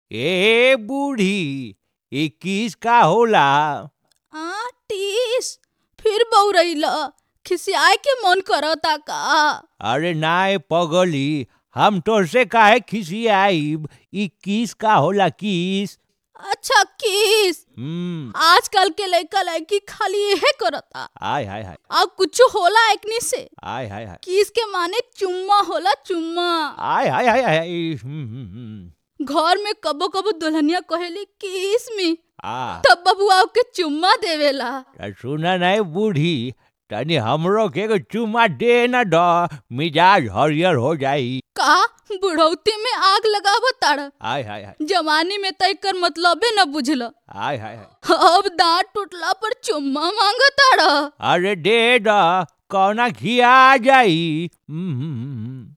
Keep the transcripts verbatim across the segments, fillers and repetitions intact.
ए बूढ़ी इक्कीस का होला? आ टीस फिर बौरैला खिसियाए के मन करता का? अरे नाय पगली, हम तोरसे काहे खिसियाइब? इक्कीस का होला किस? अच्छा किस? हम्म आजकल के लड़का लड़की खाली यही करता। आय हाय हाय अब कुछ होला एकनी से? आय हाय हाय किस के माने चुम्मा होला चुम्मा। आय हाय हाय हाय हम्म, हम्म, हम्म। घर में कबो कबो दुल्हनिया कहेली किस में, आ तब बबुआ के चुम्मा देवेला। त सुना नहीं बूढ़ी, तनी हमरो के एगो चुम्मा दे न द, मिजाज हरियर हो जाई। का बुढ़ौती में आग लगावो ताड़? आय हाय हाय जवानी में तय कर मतलबे न बुझल। आय हाय हाय अब दांत टूटला पर चुम्मा मांग ताड़। अरे दे द, कौना खिया जाई। हम्म, हम्म, हम्म।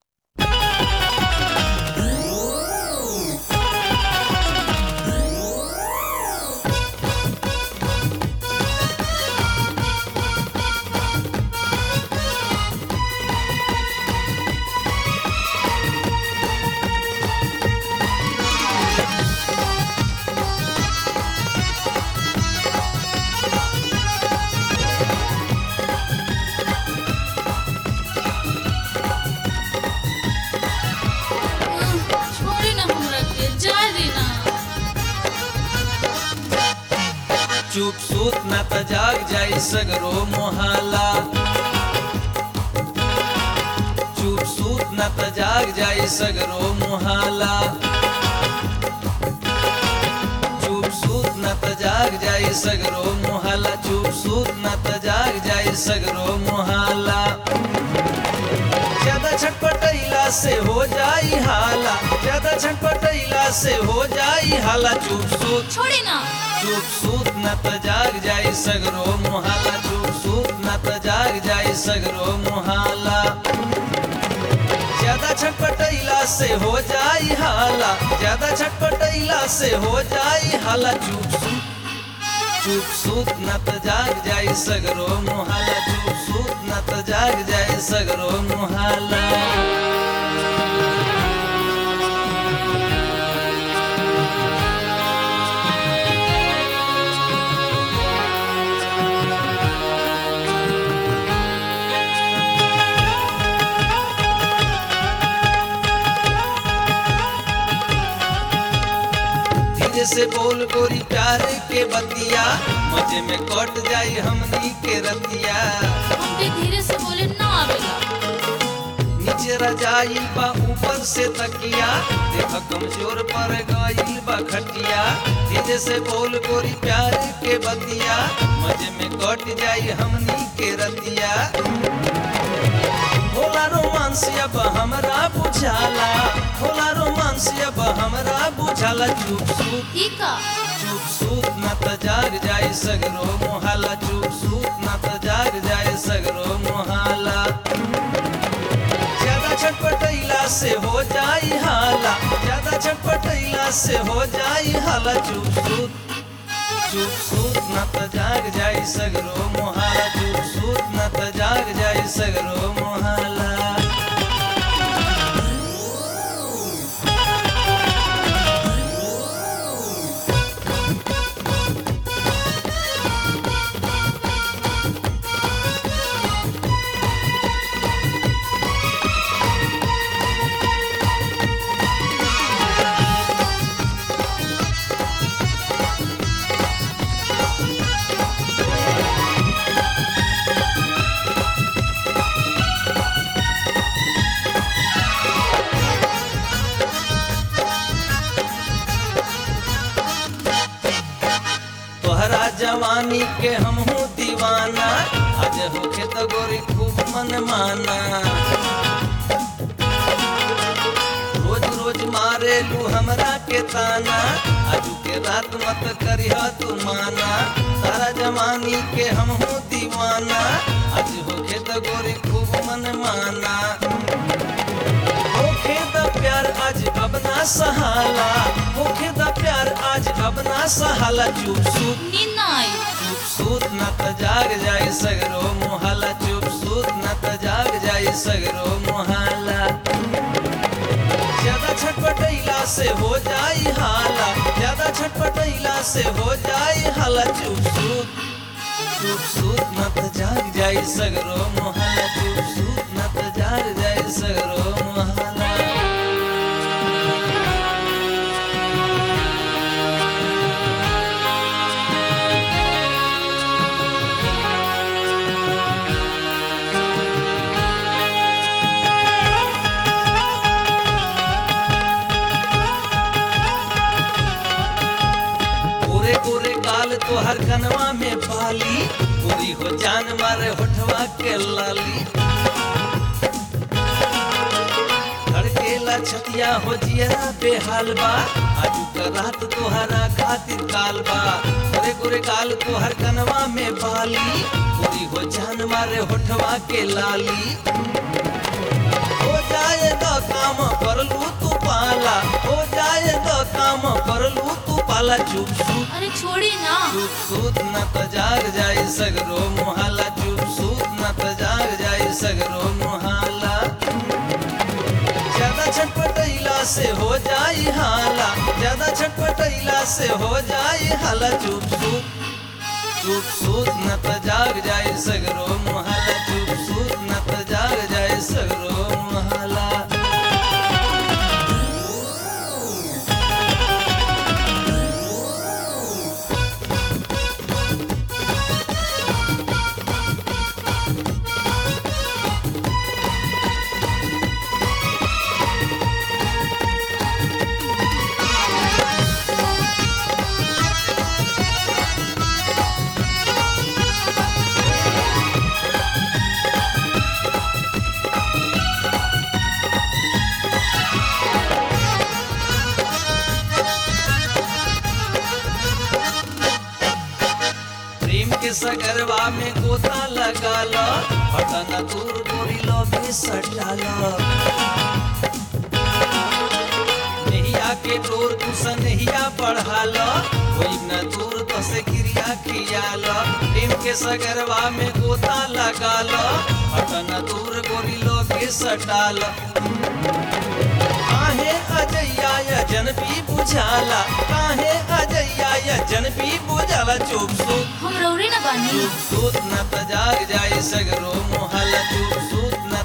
छोड़ी ना हमरा के, जा देना। चुप सूत न त जाग जाई सगरो मोहाला। चुप सूत न त जाग जाई सगरो मोहाला। चुप सूत न त जाग जाई सगरो मोहाला। चुप सूत न त जाग जाई सगरो मोहाला। ज्यादा छटपटैला से हो जाई हाला। ज्यादा छटपटैला से हो जाई हाला। चुप सूत छोड़ी ना। चुप सूत न त जाग जाई सगरो मोहाला। चुप सूत न त जाग जाई सगरो मोहाला। ज्यादा छटपटैला से हो जाई हाला। ज्यादा छटपटैला से हो जाई हाला। चुप सूत चुप सूत न त जाग जाई सगरो मोहाला। चुप सूत न त जाग जाई सगरो मोहाला। धीरे से बोल गोरी प्यार के बतिया, मजे में कट जाई हमनी के रतिया। हमके धीरे से बोले ना आवेला। नीचे रजाई बा ऊपर से तकिया, देख कमजोर पर गईल बा खटिया। धीरे से बोल गोरी प्यार के बतिया, मजे में कट जाई हमनी के रतिया। होला रोमांस अब हमरा बुझाला। होला रोमांस अब हमरा बुझाला। चुप सूत ई का? चुप सूत न त जाग जाई सगरो मोहाला। चुप सूत न त जाग जाई सगरो मोहाला। ज्यादा छटपटैला से हो जाई हाला। ज्यादा छटपटैला से हो जाई हाला। चुप सूत चुप सूत न त जाग जाई सगरो मोहाला। चुप सूत न त जाग जाई सगरो मोहाला। तोहरा जवानी के हमहू दीवाना, आज होखे तो गोरी खूब मन माना। रोज रोज मारे लू हमरा के ताना, आजू के रात मत करिहा तू माना। तारा जवानी के हमहू दीवाना, आज होखे तो गोरी खूब मन माना। होखे द प्यार आज अब ना सहाला। होखे द प्यार आज अब ना सहाला। चुप सूत नींद ना आई। चुप सूत न त जाग जाई सगरो मोहाला। चुप सूत न त जाग जाई सगरो मोहाला। ज्यादा छटपटैला से हो जाई हाला। पटैला से हो जाई हला चुप सूत चुप सूत न त जाग जाई सगरो मोहल्ला चुप सूत न त जाग जाई सगरो मोहल्ला तो हर कनवा में पाली पूरी हो जान मारे होठवा के लाली धड़केला छतिया हो जियरा बेहाल बा आजू का रात तोहरा खातिर काल बा गोरे गोरे काल तो हर कनवा में पाली पूरी हो जान मारे होठवा के लाली हो जाए तो काम कर लू तू पाला हो जाए तो काम कर लू तू पाला चुप सूत अरे छोड़ी ना चुप सूत न त जाग जाई सगरो मोहल्ला चुप सूत न त जाग जाई सगरो मोहल्ला ज्यादा छटपटैला से हो जाई हाला ज्यादा छटपटैला से हो जाई हाला चुप सूत चुप सूत न त जाग जाई सगरो मोहल्ला चुप सूत न त जाग जाई सगरो मोहल्ला सगरवा में गोता लगा लो बटन दूर गोरी लो भी सटा लो नहिया के डोर कुछ नहिया बढ़ा लो कोई न दूर तो से क्रिया किया लो प्रेम के सगरवा में गोता लगा लो बटन दूर गोरी लो भी सटा लो काहे अजैया या जनपी बुझाला काहे अजैया या जनपी बुझाला चुप सूत हम रौरे न बानी चुप सूत न त जाग जाई सगरो मोहल्ला चुप सूत न